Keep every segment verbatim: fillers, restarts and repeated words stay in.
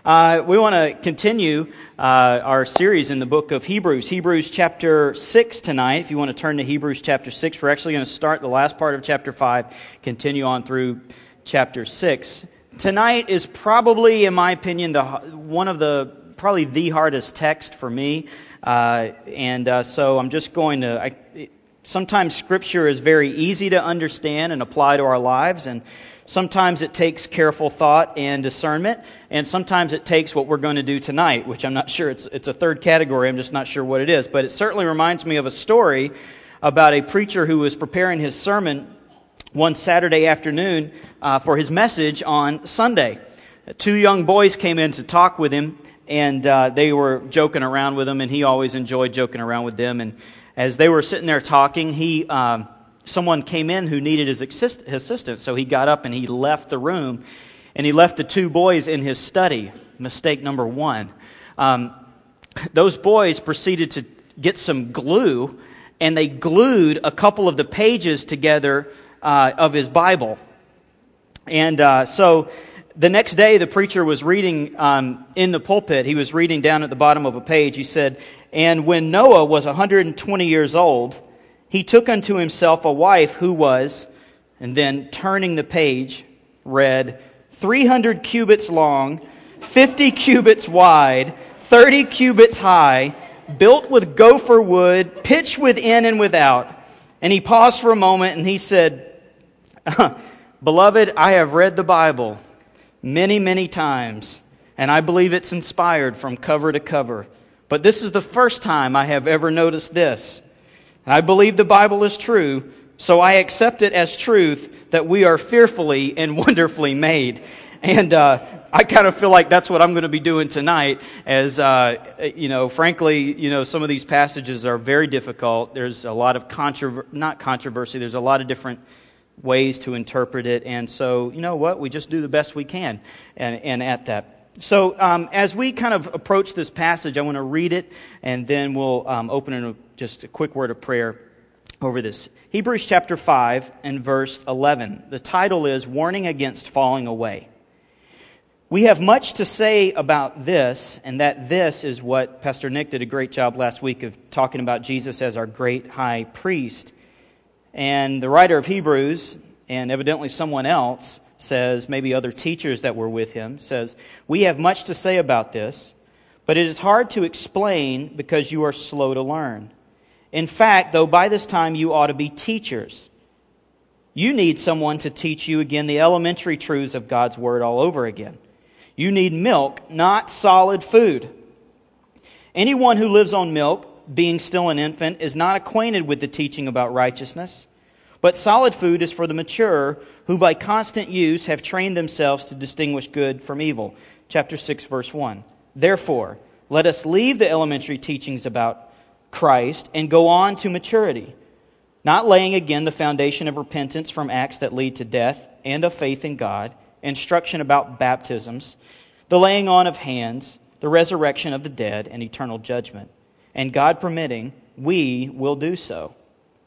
Uh, we want to continue uh, our series in the book of Hebrews. Hebrews chapter six tonight. If you want to turn to Hebrews chapter six, we're actually going to start the last part of chapter five, continue on through chapter six. Tonight is probably, in my opinion, the one of the, probably the hardest text for me. Uh, and uh, so I'm just going to... I, it, sometimes Scripture is very easy to understand and apply to our lives, and sometimes it takes careful thought and discernment, and sometimes it takes what we're going to do tonight, which I'm not sure, it's it's a third category, I'm just not sure what it is. But it certainly reminds me of a story about a preacher who was preparing his sermon one Saturday afternoon uh, for his message on Sunday. Two young boys came in to talk with him, and uh, they were joking around with him, and he always enjoyed joking around with them. And as they were sitting there talking, he... Um, Someone came in who needed his assist- assistance, so he got up and he left the room, and he left the two boys in his study. Mistake number one. Um, those boys proceeded to get some glue, and they glued a couple of the pages together uh, of his Bible. And uh, so the next day, the preacher was reading um, in the pulpit. He was reading down at the bottom of a page. He said, "And when Noah was one hundred twenty years old, he took unto himself a wife who was," and then turning the page, read, three hundred cubits long, fifty cubits wide, thirty cubits high, built with gopher wood, pitched within and without." And he paused for a moment and he said, "Beloved, I have read the Bible many, many times, and I believe it's inspired from cover to cover. But this is the first time I have ever noticed this. I believe the Bible is true, so I accept it as truth that we are fearfully and wonderfully made." And uh, I kind of feel like that's what I'm going to be doing tonight, as, uh, you know, frankly, you know, some of these passages are very difficult. There's a lot of controversy, not controversy, there's a lot of different ways to interpret it. And so, you know what, we just do the best we can and, and at that. So um, as we kind of approach this passage, I want to read it, and then we'll um, open in a, just a quick word of prayer over this. Hebrews chapter five and verse eleven. The title is Warning Against Falling Away. "We have much to say about this," and that this is what Pastor Nick did a great job last week of talking about Jesus as our great high priest. And the writer of Hebrews, and evidently someone else, says, maybe other teachers that were with him, says, "We have much to say about this, but it is hard to explain because you are slow to learn. In fact, though by this time you ought to be teachers, you need someone to teach you again the elementary truths of God's Word all over again. You need milk, not solid food. Anyone who lives on milk, being still an infant, is not acquainted with the teaching about righteousness. But solid food is for the mature, who by constant use have trained themselves to distinguish good from evil." Chapter six, verse one. "Therefore, let us leave the elementary teachings about Christ and go on to maturity, not laying again the foundation of repentance from acts that lead to death and of faith in God, instruction about baptisms, the laying on of hands, the resurrection of the dead, and eternal judgment. And God permitting, we will do so.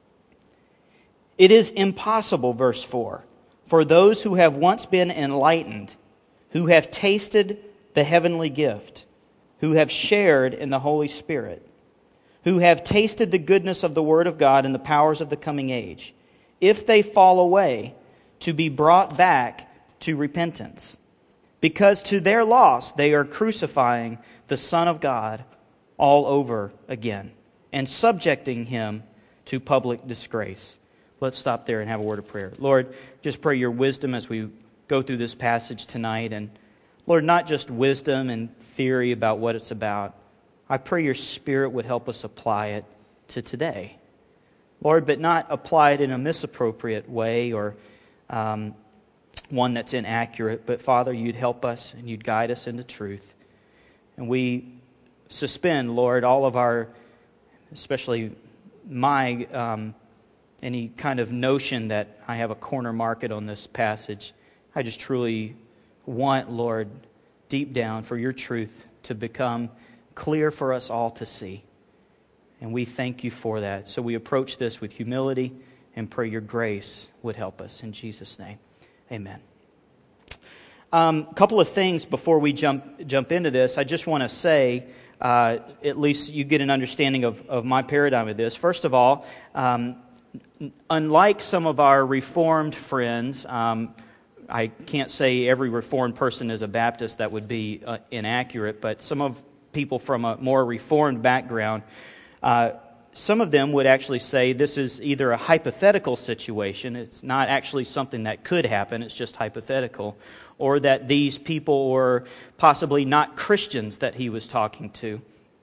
It is impossible," verse four, "for those who have once been enlightened, who have tasted the heavenly gift, who have shared in the Holy Spirit, who have tasted the goodness of the Word of God and the powers of the coming age, if they fall away, to be brought back to repentance. Because to their loss they are crucifying the Son of God all over again, and subjecting Him to public disgrace." Let's stop there and have a word of prayer. Lord, just pray your wisdom as we go through this passage tonight. And Lord, not just wisdom and theory about what it's about. I pray your Spirit would help us apply it to today. Lord, but not apply it in a misappropriate way or um, one that's inaccurate. But Father, you'd help us and you'd guide us into truth. And we suspend, Lord, all of our, especially my... Um, any kind of notion that I have a corner market on this passage. I just truly want, Lord, deep down for your truth to become clear for us all to see. And we thank you for that. So we approach this with humility and pray your grace would help us. In Jesus' name, amen. Um, a couple of things before we jump jump into this. I just want to say, uh, at least you get an understanding of, of my paradigm of this. First of all, um, unlike some of our Reformed friends, um, I can't say every Reformed person is a Baptist. That would be uh, inaccurate. But some of people from a more Reformed background, uh, some of them would actually say this is either a hypothetical situation. It's not actually something that could happen. It's just hypothetical. Or that these people were possibly not Christians that he was talking to.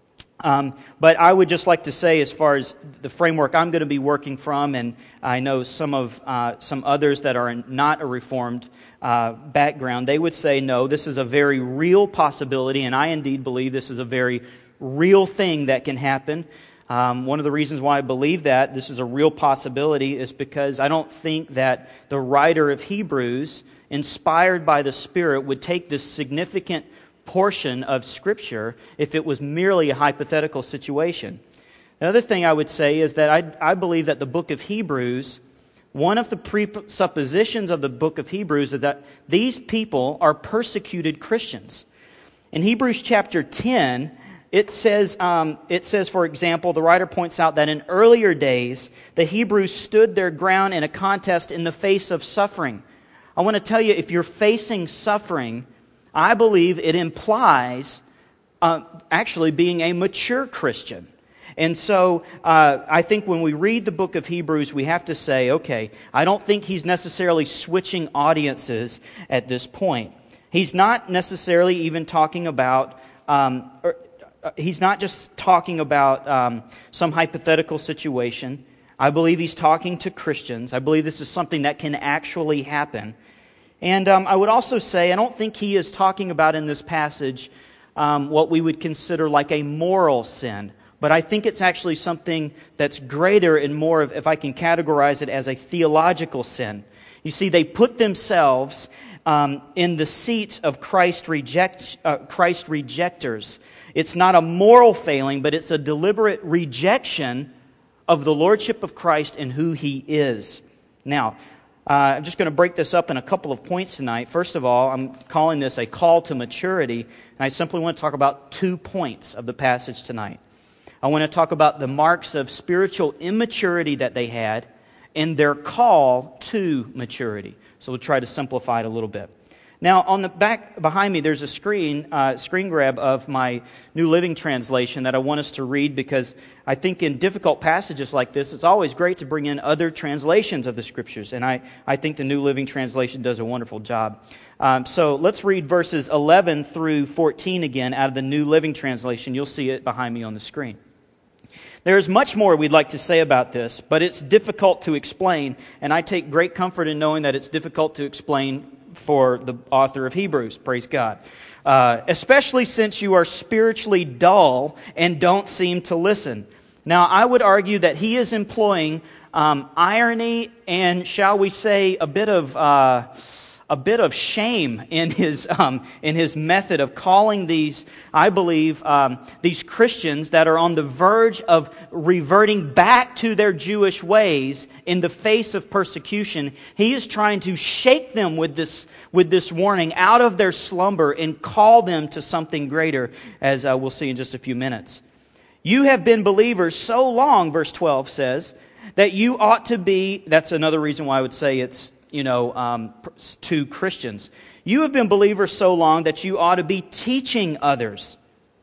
Um, but I would just like to say, as far as the framework I'm going to be working from, and I know some of uh, some others that are not a Reformed uh, background, they would say, no, this is a very real possibility, and I indeed believe this is a very real thing that can happen. Um, one of the reasons why I believe that this is a real possibility is because I don't think that the writer of Hebrews, inspired by the Spirit, would take this significant portion of Scripture if it was merely a hypothetical situation. The other thing I would say is that I, I believe that the book of Hebrews, one of the presuppositions of the book of Hebrews is that these people are persecuted Christians. In Hebrews chapter ten, it says, um, it says, for example, the writer points out that in earlier days, the Hebrews stood their ground in a contest in the face of suffering. I want to tell you, if you're facing suffering, I believe it implies uh, actually being a mature Christian. And so uh, I think when we read the book of Hebrews, we have to say, okay, I don't think he's necessarily switching audiences at this point. He's not necessarily even talking about, um, or, uh, he's not just talking about um, some hypothetical situation. I believe he's talking to Christians. I believe this is something that can actually happen. And um, I would also say, I don't think he is talking about in this passage um, what we would consider like a moral sin. But I think it's actually something that's greater and more of, if I can categorize it, as a theological sin. You see, they put themselves um, in the seat of Christ reject, uh, Christ rejectors. It's not a moral failing, but it's a deliberate rejection of the lordship of Christ and who He is. Now, Uh, I'm just going to break this up in a couple of points tonight. First of all, I'm calling this a call to maturity, and I simply want to talk about two points of the passage tonight. I want to talk about the marks of spiritual immaturity that they had and their call to maturity. So we'll try to simplify it a little bit. Now, on the back behind me, there's a screen uh, screen grab of my New Living Translation that I want us to read, because I think in difficult passages like this, it's always great to bring in other translations of the Scriptures, and I, I think the New Living Translation does a wonderful job. Um, so let's read verses eleven through fourteen again out of the New Living Translation. You'll see it behind me on the screen. There is much more we'd like to say about this, but it's difficult to explain, and I take great comfort in knowing that it's difficult to explain for the author of Hebrews, praise God. Uh, especially since you are spiritually dull and don't seem to listen. Now, I would argue that he is employing um, irony and, shall we say, a bit of uh, a bit of shame in his um, in his method of calling these, I believe, um, these Christians that are on the verge of reverting back to their Jewish ways in the face of persecution. He is trying to shake them with this with this warning out of their slumber and call them to something greater, as uh, we'll see in just a few minutes. You have been believers so long, verse twelve says, that you ought to be. That's another reason why I would say it's, you know, um, to Christians. You have been believers so long that you ought to be teaching others.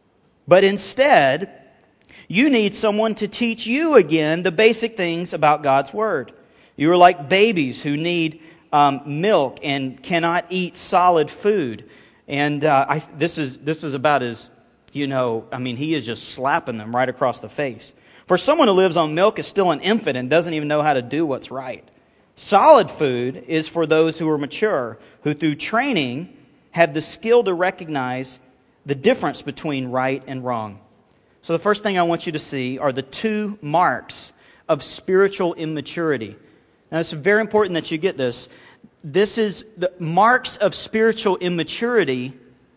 But instead, you need someone to teach you again the basic things about God's Word. You are like babies who need um, milk and cannot eat solid food. And uh, I, this is this is about as, you know, I mean, he is just slapping them right across the face. For someone who lives on milk is still an infant and doesn't even know how to do what's right. Solid food is for those who are mature, who through training have the skill to recognize the difference between right and wrong. So the first thing I want you to see are the two marks of spiritual immaturity. Now, it's very important that you get this. This is the marks of spiritual immaturity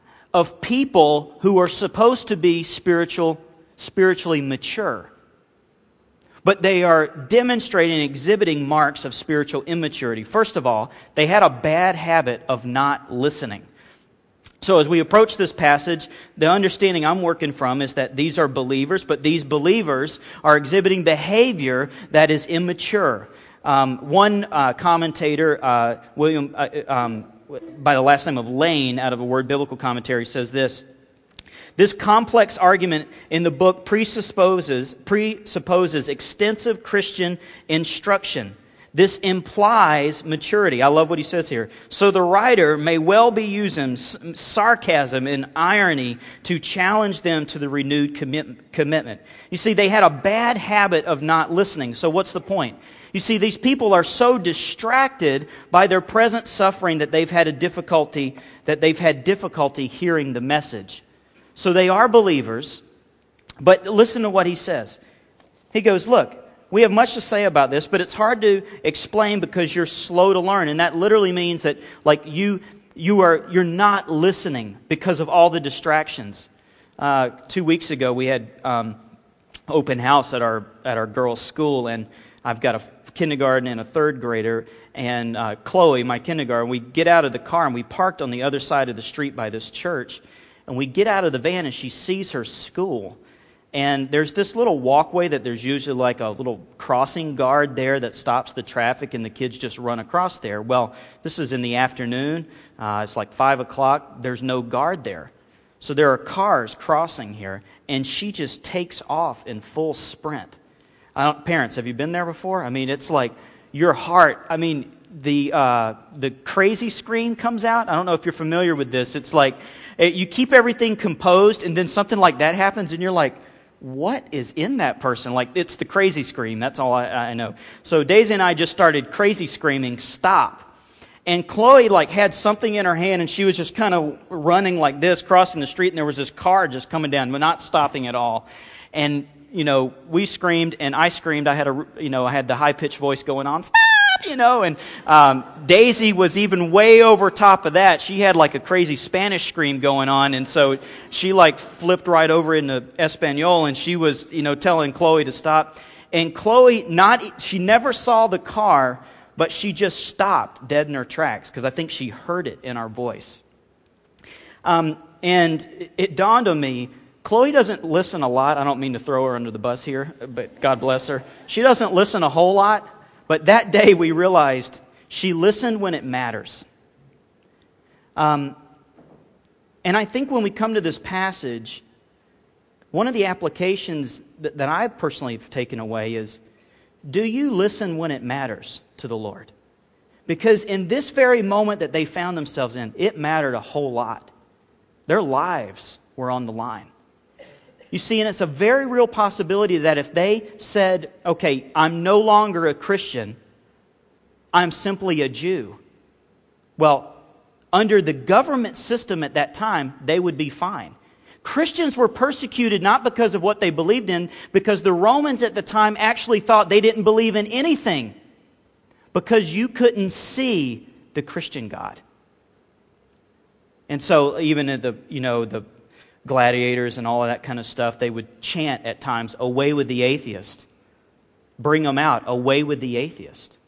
of people who are supposed to be spiritual, spiritually mature. But they are demonstrating and exhibiting marks of spiritual immaturity. First of all, they had a bad habit of not listening. So as we approach this passage, the understanding I'm working from is that these are believers, but these believers are exhibiting behavior that is immature. Um, one uh, commentator, uh, William, uh, um, by the last name of Lane, out of a Word Biblical Commentary, says this: this complex argument in the book presupposes, presupposes extensive Christian instruction. This implies maturity. I love what he says here. So the writer may well be using sarcasm and irony to challenge them to the renewed commit- commitment. You see, they had a bad habit of not listening. So what's the point? You see, these people are so distracted by their present suffering that they've had a difficulty, that they've had difficulty hearing the message. So they are believers, but listen to what he says. He goes, look, we have much to say about this, but it's hard to explain because you're slow to learn. And that literally means that like you you are you're not listening because of all the distractions. Uh, two weeks ago we had um, open house at our at our girls' school, and I've got a kindergarten and a third grader, and uh, Chloe, my kindergarten. We get out of the car and we parked on the other side of the street by this church, and we get out of the van and she sees her school. And there's this little walkway that there's usually like a little crossing guard there that stops the traffic, and the kids just run across there. Well, this is in the afternoon. Uh, it's like five o'clock. There's no guard there. So there are cars crossing here, and she just takes off in full sprint. I don't, parents, have you been there before? I mean, it's like your heart, I mean, the uh, the crazy screen comes out. I don't know if you're familiar with this. It's like it, you keep everything composed, and then something like that happens, and you're like, what is in that person? Like, it's the crazy scream. That's all I, I know. So Daisy and I just started crazy screaming, stop. And Chloe, like, had something in her hand, and she was just kind of running like this, crossing the street, and there was this car just coming down, but not stopping at all. And, you know, we screamed, and I screamed. I had a, you know, I had the high-pitched voice going on, stop, you know, and um, Daisy was even way over top of that. She had like a crazy Spanish scream going on, and so she like flipped right over into Espanol, and she was, you know, telling Chloe to stop. And Chloe, not, she never saw the car, but she just stopped dead in her tracks because I think she heard it in our voice. Um, and it dawned on me, Chloe doesn't listen a lot. I don't mean to throw her under the bus here, but God bless her. She doesn't listen a whole lot. But that day we realized she listened when it matters. Um, and I think when we come to this passage, one of the applications that, that I personally have taken away is, do you listen when it matters to the Lord? Because in this very moment that they found themselves in, it mattered a whole lot. Their lives were on the line. You see, and it's a very real possibility that if they said, okay, I'm no longer a Christian, I'm simply a Jew. Well, under the government system at that time, they would be fine. Christians were persecuted not because of what they believed in, because the Romans at the time actually thought they didn't believe in anything, because you couldn't see the Christian God. And so even in the, you know, the gladiators and all of that kind of stuff, they would chant at times, away with the atheist. Bring them out, away with the atheist.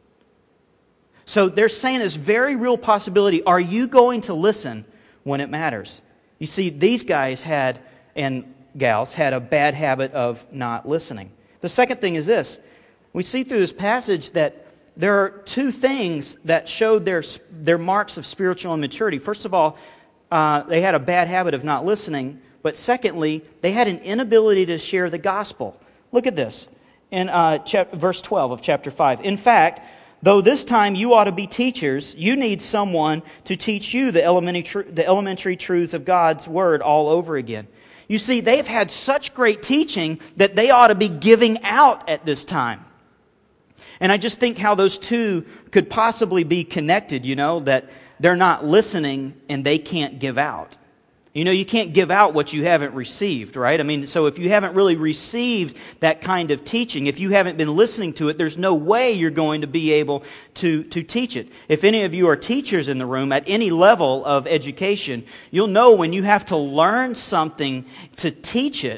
So they're saying this very real possibility, are you going to listen when it matters? You see, these guys had, and gals, had a bad habit of not listening. The second thing is this. We see through this passage that there are two things that showed their, their marks of spiritual immaturity. First of all, uh, they had a bad habit of not listening. But secondly, they had an inability to share the gospel. Look at this in uh, chap- verse twelve of chapter five. In fact, though this time you ought to be teachers, you need someone to teach you the elementary, tr- the elementary truths of God's word all over again. You see, they've had such great teaching that they ought to be giving out at this time. And I just think how those two could possibly be connected, you know, that they're not listening and they can't give out. You know, you can't give out what you haven't received, right? I mean, so if you haven't really received that kind of teaching, if you haven't been listening to it, there's no way you're going to be able to, to teach it. If any of you are teachers in the room at any level of education, you'll know when you have to learn something to teach it,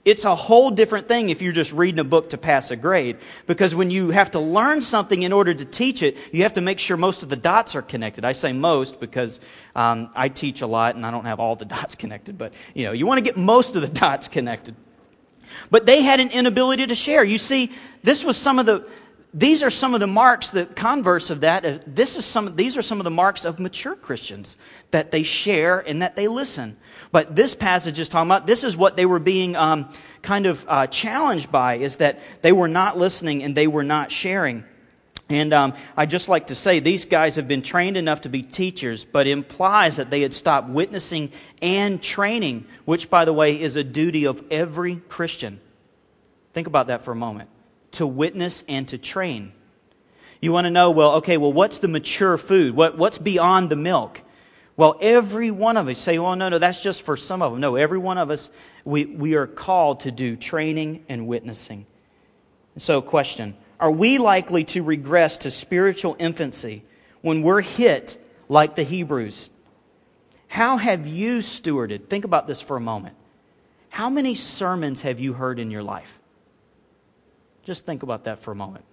It's a whole different thing if you're just reading a book to pass a grade. Because when you have to learn something in order to teach it, you have to make sure most of the dots are connected. I say most because um, I teach a lot and I don't have all the dots connected. But, you know, you want to get most of the dots connected. But they had an inability to share. You see, this was some of the... These are some of the marks, the converse of that. This is some. These are some of the marks of mature Christians, that they share and that they listen. But this passage is talking about, this is what they were being um, kind of uh, challenged by, is that they were not listening and they were not sharing. And um, I'd just like to say, these guys have been trained enough to be teachers, but it implies that they had stopped witnessing and training, which, by the way, is a duty of every Christian. Think about that for a moment. To witness and to train. You want to know, well, okay, well, what's the mature food? What, what's beyond the milk? Well, every one of us say, well, no, no, that's just for some of them. No, every one of us, we, we are called to do training and witnessing. So, question, are we likely to regress to spiritual infancy when we're hit like the Hebrews? How have you stewarded? Think about this for a moment. How many sermons have you heard in your life? Just think about that for a moment.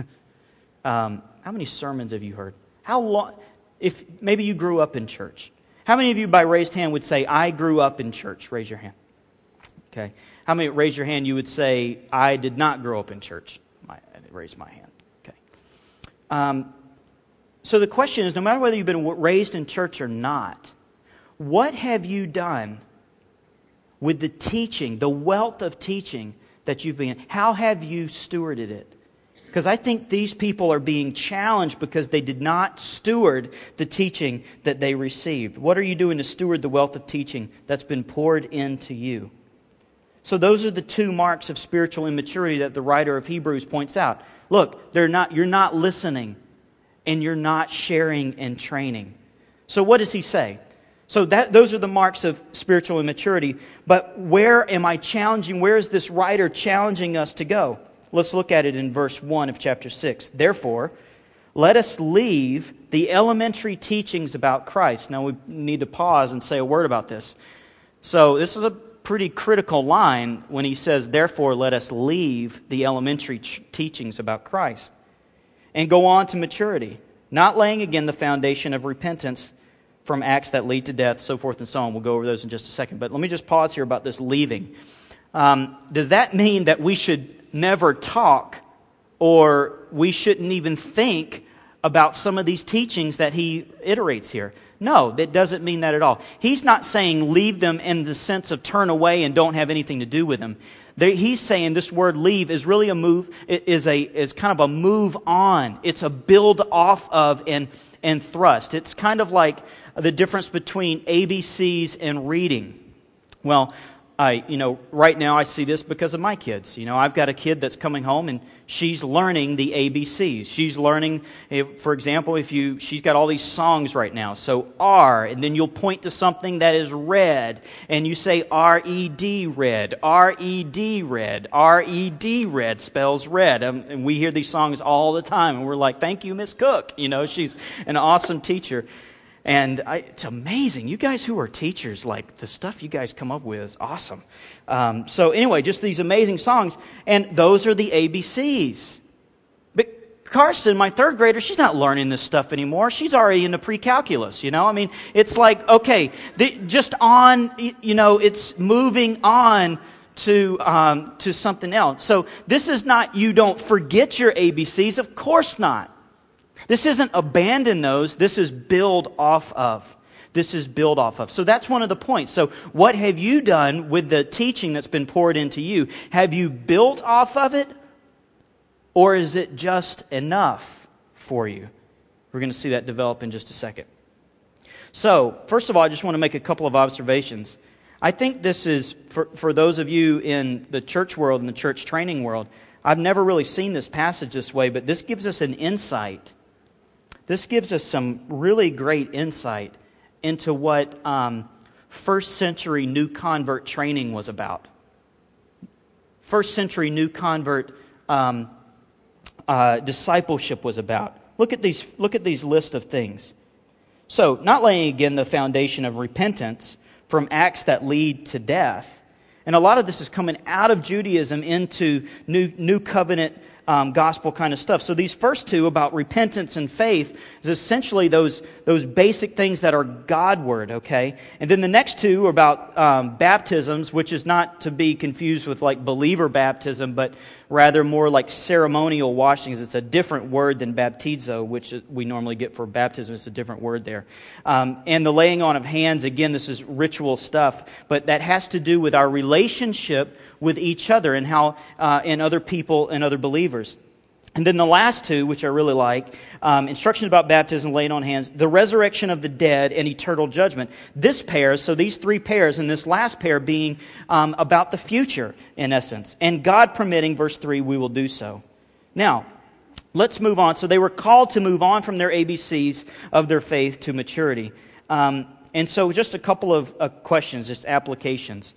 um, how many sermons have you heard? How long? If maybe you grew up in church. How many of you by raised hand would say, I grew up in church? Raise your hand. Okay. How many raise your hand you would say, I did not grow up in church? I raise my hand. Okay. Um, so the question is, no matter whether you've been raised in church or not, what have you done with the teaching, the wealth of teaching that you've been? How have you stewarded it? Because I think these people are being challenged because they did not steward the teaching that they received. What are you doing to steward the wealth of teaching that's been poured into you? So those are the two marks of spiritual immaturity that the writer of Hebrews points out. Look, they're not, you're not listening and you're not sharing and training. So what does he say? So that those are the marks of spiritual immaturity. But where am I challenging? Where is this writer challenging us to go? Let's look at it in verse one of chapter six. Therefore, let us leave the elementary teachings about Christ. Now we need to pause and say a word about this. So this is a pretty critical line when he says, therefore, let us leave the elementary ch- teachings about Christ and go on to maturity, not laying again the foundation of repentance from acts that lead to death, so forth and so on. We'll go over those in just a second. But let me just pause here about this leaving. Um, does that mean that we should never talk or we shouldn't even think about some of these teachings that he iterates here? No, that doesn't mean that at all. He's not saying leave them in the sense of turn away and don't have anything to do with them. He's saying this word leave is really a move, is a is kind of a move on. It's a build off of and and thrust. It's kind of like the difference between A B Cs and reading. Well, I, you know, right now I see this because of my kids. You know, I've got a kid that's coming home and she's learning the A B Cs. She's learning, if, for example, if you, she's got all these songs right now. So R, and then you'll point to something that is red, and you say R E D red, R E D red, R E D red spells red. Um, and we hear these songs all the time, and we're like, thank you, Miss Cook. You know, she's an awesome teacher. And I, it's amazing. You guys who are teachers, like, the stuff you guys come up with is awesome. Um, so anyway, just these amazing songs. And those are the A B Cs. But Karsten, my third grader, she's not learning this stuff anymore. She's already into pre-calculus, you know? I mean, it's like, okay, the, just on, you know, it's moving on to um, to something else. So this is not, you don't forget your A B Cs. Of course not. This isn't abandon those. This is build off of. This is build off of. So that's one of the points. So what have you done with the teaching that's been poured into you? Have you built off of it? Or is it just enough for you? We're going to see that develop in just a second. So, first of all, I just want to make a couple of observations. I think this is, for, for those of you in the church world and the church training world, I've never really seen this passage this way, but this gives us an insight. This gives us some really great insight into what um, first century new convert training was about. First century new convert um, uh, discipleship was about. Look at these. Look at these list of things. So, not laying again the foundation of repentance from acts that lead to death. And a lot of this is coming out of Judaism into new, new covenant Um, gospel kind of stuff. So these first two about repentance and faith is essentially those those basic things that are God-word, okay? And then the next two are about um, baptisms, which is not to be confused with like believer baptism, but rather more like ceremonial washings. It's a different word than baptizo, which we normally get for baptism. It's a different word there. Um, and the laying on of hands, again, this is ritual stuff, but that has to do with our relationship with each other and how uh, and other people and other believers. And then the last two, which I really like, um, instruction about baptism, laying on hands, the resurrection of the dead, and eternal judgment. This pair, so these three pairs, and this last pair being um, about the future, in essence. And God permitting, verse three, we will do so. Now, let's move on. So they were called to move on from their A B Cs of their faith to maturity. Um, and so just a couple of uh, questions, just applications.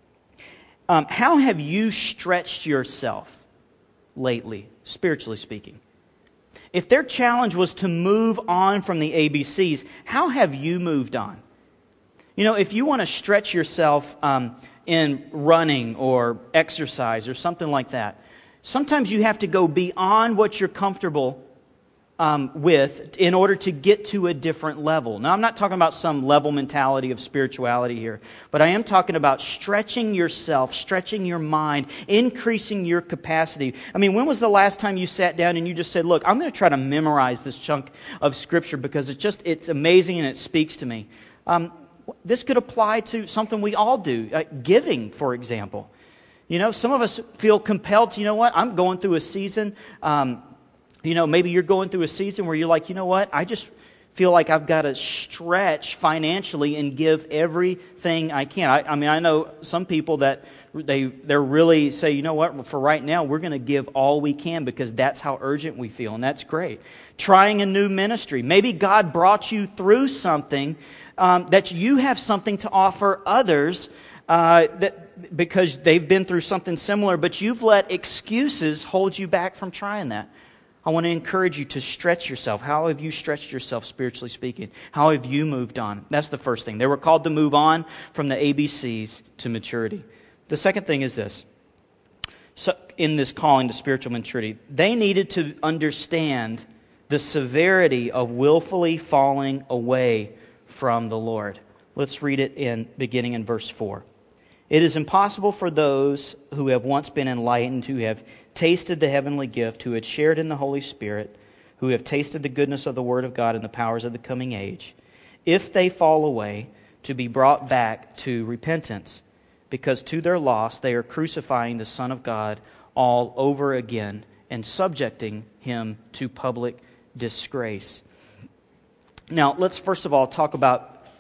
Um, how have you stretched yourself lately, spiritually speaking? If their challenge was to move on from the A B Cs, how have you moved on? You know, if you want to stretch yourself um, in running or exercise or something like that, sometimes you have to go beyond what you're comfortable Um, with in order to get to a different level. Now, I'm not talking about some level mentality of spirituality here, but I am talking about stretching yourself, stretching your mind, increasing your capacity. I mean, when was the last time you sat down and you just said, look, I'm going to try to memorize this chunk of Scripture because it's just, it's amazing and it speaks to me. Um, this could apply to something we all do, uh, giving, for example. You know, some of us feel compelled to, you know what, I'm going through a season, um, You know, maybe you're going through a season where you're like, you know what, I just feel like I've got to stretch financially and give everything I can. I, I mean, I know some people that they they're really say, you know what, for right now, we're going to give all we can because that's how urgent we feel, and that's great. Trying a new ministry. Maybe God brought you through something um, that you have something to offer others uh, that because they've been through something similar, but you've let excuses hold you back from trying that. I want to encourage you to stretch yourself. How have you stretched yourself, spiritually speaking? How have you moved on? That's the first thing. They were called to move on from the A B Cs to maturity. The second thing is this. So in this calling to spiritual maturity, they needed to understand the severity of willfully falling away from the Lord. Let's read it in beginning in verse four. It is impossible for those who have once been enlightened, who have tasted the heavenly gift, who had shared in the Holy Spirit, who have tasted the goodness of the Word of God and the powers of the coming age, if they fall away, to be brought back to repentance, because to their loss they are crucifying the Son of God all over again and subjecting Him to public disgrace. Now, let's first of all talk about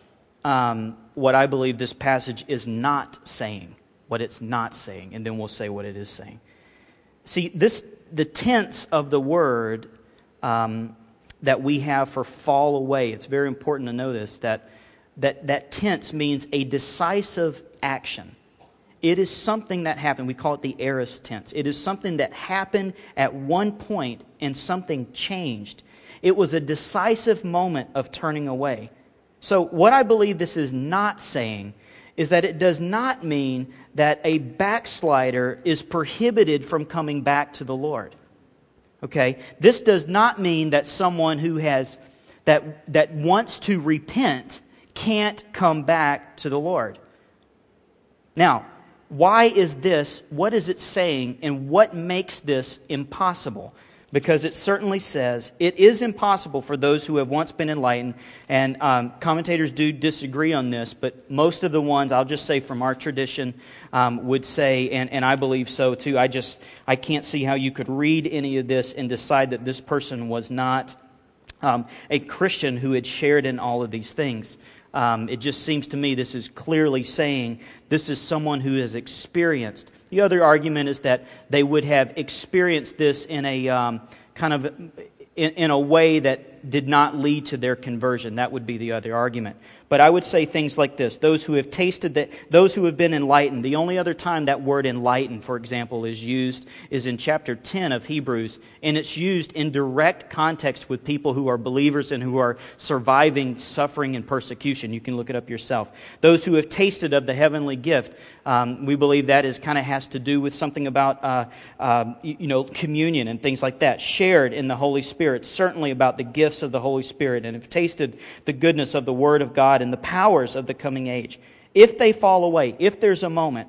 um, what I believe this passage is not saying, what it's not saying, and then we'll say what it is saying. See, this the tense of the word um, that we have for fall away, it's very important to know this, that, that that tense means a decisive action. It is something that happened. We call it the aorist tense. It is something that happened at one point and something changed. It was a decisive moment of turning away. So what I believe this is not saying is that it does not mean that a backslider is prohibited from coming back to the Lord. Okay? This does not mean that someone who has that that wants to repent can't come back to the Lord. Now, why is this? What is it saying, and what makes this impossible? Because it certainly says it is impossible for those who have once been enlightened, and um, commentators do disagree on this, but most of the ones, I'll just say from our tradition, um, would say, and, and I believe so too, I just, I can't see how you could read any of this and decide that this person was not um, a Christian who had shared in all of these things. Um, it just seems to me this is clearly saying this is someone who has experienced. The other argument is that they would have experienced this in a um, kind of in, in a way that did not lead to their conversion. That would be the other argument. But I would say things like this. Those who have tasted that, those who have been enlightened. The only other time that word enlightened, for example, is used is in chapter ten of Hebrews. And it's used in direct context with people who are believers and who are surviving suffering and persecution. You can look it up yourself. Those who have tasted of the heavenly gift. Um, we believe that is kind of has to do with something about, uh, uh, you know, communion and things like that. Shared in the Holy Spirit. Certainly about the gifts of the Holy Spirit. And have tasted the goodness of the Word of God and the powers of the coming age. If they fall away, if there's a moment,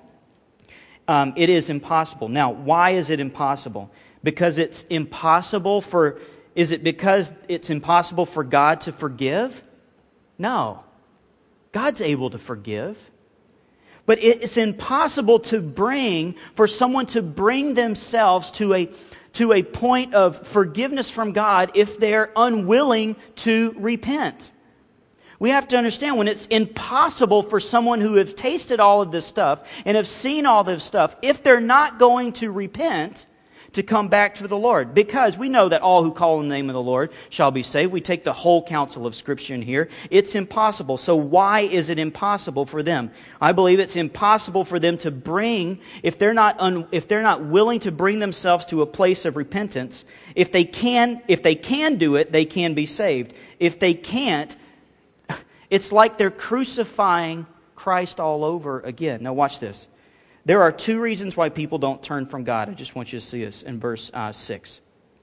um, it is impossible. Now, why is it impossible? Because it's impossible for, is it because it's impossible for God to forgive? No. God's able to forgive. But it's impossible to bring, for someone to bring themselves to a to a point of forgiveness from God if they're unwilling to repent. We have to understand when it's impossible for someone who have tasted all of this stuff and have seen all this stuff, if they're not going to repent, to come back to the Lord. Because we know that all who call on the name of the Lord shall be saved. We take the whole counsel of Scripture in here. It's impossible. So why is it impossible for them? I believe it's impossible for them to bring, if they're not un, if they're not willing to bring themselves to a place of repentance, if they can, if they can do it, they can be saved. If they can't, it's like they're crucifying Christ all over again. Now watch this. There are two reasons why people don't turn from God. I just want you to see this in verse uh, six.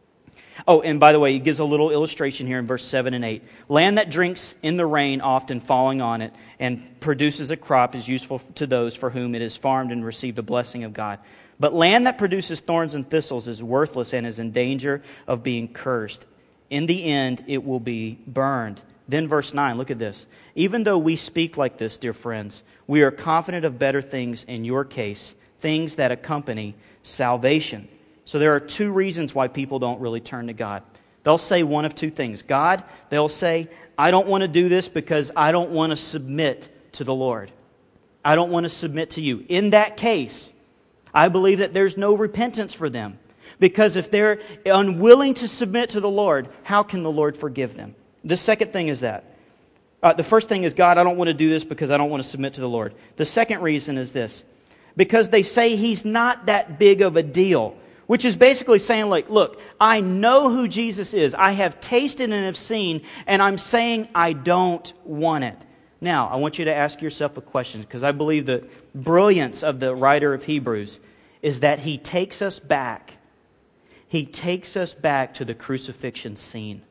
Oh, and by the way, he gives a little illustration here in verse seven and eight. Land that drinks in the rain, often falling on it, and produces a crop is useful to those for whom it is farmed and received a blessing of God. But land that produces thorns and thistles is worthless and is in danger of being cursed. In the end, it will be burned. Then verse nine, look at this. Even though we speak like this, dear friends, we are confident of better things in your case, things that accompany salvation. So there are two reasons why people don't really turn to God. They'll say one of two things. God, they'll say, I don't want to do this because I don't want to submit to the Lord. I don't want to submit to you. In that case, I believe that there's no repentance for them. Because if they're unwilling to submit to the Lord, how can the Lord forgive them? The second thing is that. Uh, the first thing is, God, I don't want to do this because I don't want to submit to the Lord. The second reason is this. Because they say He's not that big of a deal. Which is basically saying, like, look, I know who Jesus is. I have tasted and have seen, and I'm saying I don't want it. Now, I want you to ask yourself a question, because I believe the brilliance of the writer of Hebrews is that he takes us back. He takes us back to the crucifixion scene.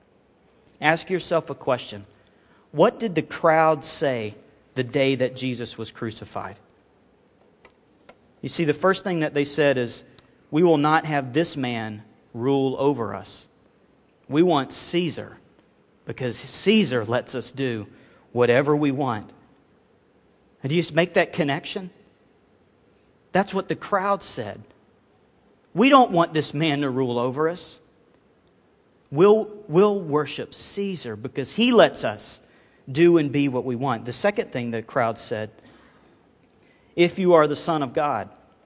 Ask yourself a question. What did the crowd say the day that Jesus was crucified? You see, the first thing that they said is, we will not have this man rule over us. We want Caesar, because Caesar lets us do whatever we want. And do you make that connection? That's what the crowd said. We don't want this man to rule over us. We'll, we'll worship Caesar because he lets us do and be what we want. The second thing the crowd said, if you are the Son of God,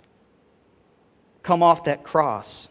come off that cross.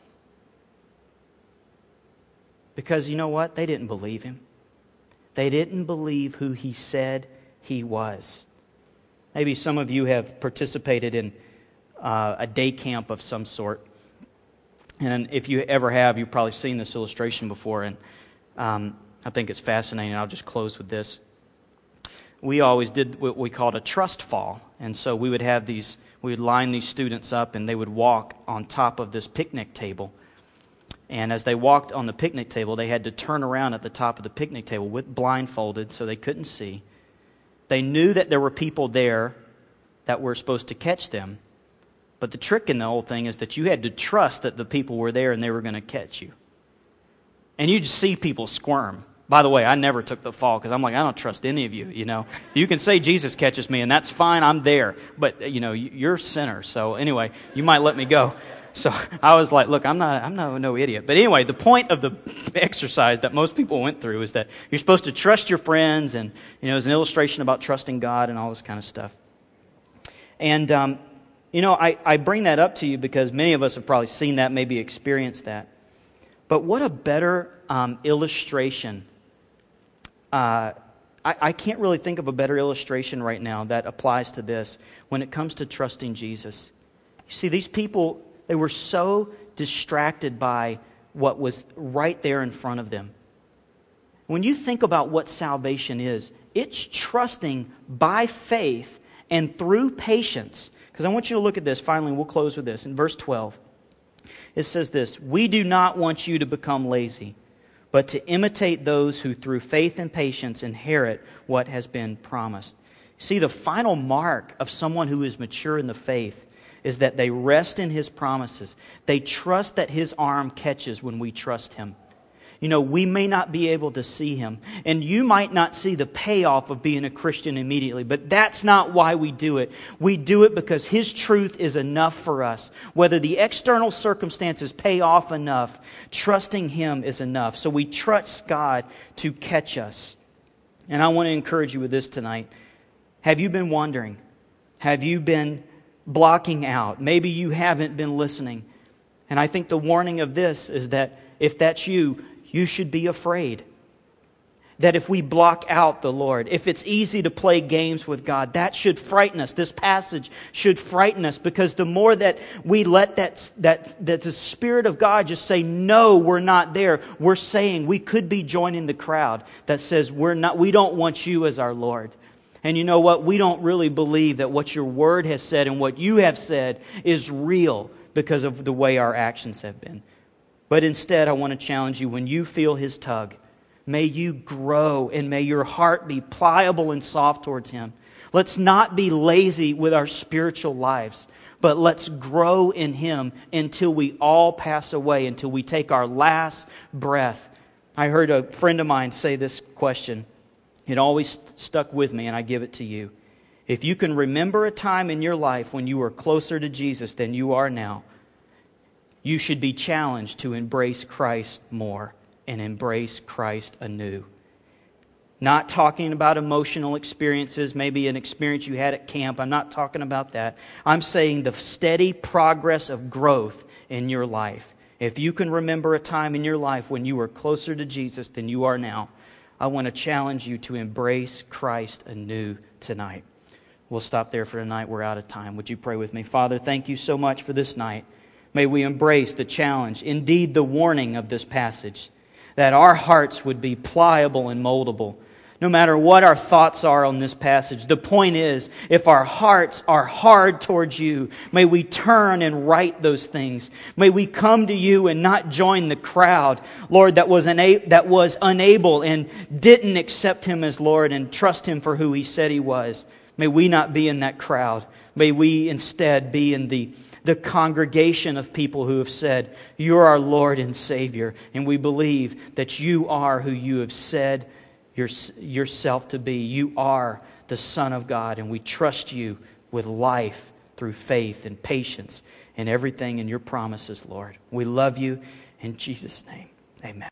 Because you know what? They didn't believe him. They didn't believe who he said he was. Maybe some of you have participated in uh, a day camp of some sort. And if you ever have, you've probably seen this illustration before. And um, I think it's fascinating. I'll just close with this. We always did what we called a trust fall. And so we would have these, we would line these students up and they would walk on top of this picnic table. And as they walked on the picnic table, they had to turn around at the top of the picnic table with blindfolded so they couldn't see. They knew that there were people there that were supposed to catch them. But the trick in the whole thing is that you had to trust that the people were there and they were going to catch you. And you just see people squirm. By the way, I never took the fall because I'm like, I don't trust any of you, you know. You can say Jesus catches me and that's fine, I'm there. But, you know, you're a sinner. So anyway, you might let me go. So I was like, look, I'm not I'm not no idiot. But anyway, the point of the exercise that most people went through is that you're supposed to trust your friends. And, you know, it's an illustration about trusting God and all this kind of stuff. And, um, you know, I, I bring that up to you because many of us have probably seen that, maybe experienced that. But what a better um, illustration. Uh, I, I can't really think of a better illustration right now that applies to this when it comes to trusting Jesus. You see, these people, they were so distracted by what was right there in front of them. When you think about what salvation is, it's trusting by faith and through patience. Because I want you to look at this. Finally, we'll close with this. In verse twelve, it says this, "We do not want you to become lazy, but to imitate those who through faith and patience inherit what has been promised." See, the final mark of someone who is mature in the faith is that they rest in His promises. They trust that His arm catches when we trust Him. You know, we may not be able to see Him, and you might not see the payoff of being a Christian immediately, but that's not why we do it. We do it because His truth is enough for us. Whether the external circumstances pay off enough, trusting Him is enough. So we trust God to catch us. And I want to encourage you with this tonight. Have you been wondering? Have you been blocking out? Maybe you haven't been listening. And I think the warning of this is that if that's you, you should be afraid. That if we block out the Lord, if it's easy to play games with God, that should frighten us. This passage should frighten us, because the more that we let that, that, that the Spirit of God just say, no, we're not there, we're saying we could be joining the crowd that says, we're not, we don't want you as our Lord. And you know what? We don't really believe that what your word has said and what you have said is real because of the way our actions have been. But instead, I want to challenge you, when you feel His tug, may you grow and may your heart be pliable and soft towards Him. Let's not be lazy with our spiritual lives, but let's grow in Him until we all pass away, until we take our last breath. I heard a friend of mine say this question. It always stuck with me, and I give it to you. If you can remember a time in your life when you were closer to Jesus than you are now, you should be challenged to embrace Christ more and embrace Christ anew. Not talking about emotional experiences, maybe an experience you had at camp. I'm not talking about that. I'm saying the steady progress of growth in your life. If you can remember a time in your life when you were closer to Jesus than you are now, I want to challenge you to embrace Christ anew tonight. We'll stop there for tonight. We're out of time. Would you pray with me? Father, thank you so much for this night. May we embrace the challenge, indeed the warning of this passage, that our hearts would be pliable and moldable. No matter what our thoughts are on this passage, the point is, if our hearts are hard towards you, may we turn and right those things. May we come to you and not join the crowd, Lord, that was, una- that was unable and didn't accept Him as Lord and trust Him for who He said He was. May we not be in that crowd. May we instead be in the the congregation of people who have said, you're our Lord and Savior, and we believe that you are who you have said your, yourself to be. You are the Son of God, and we trust you with life through faith and patience and everything in your promises, Lord. We love you in Jesus' name. Amen.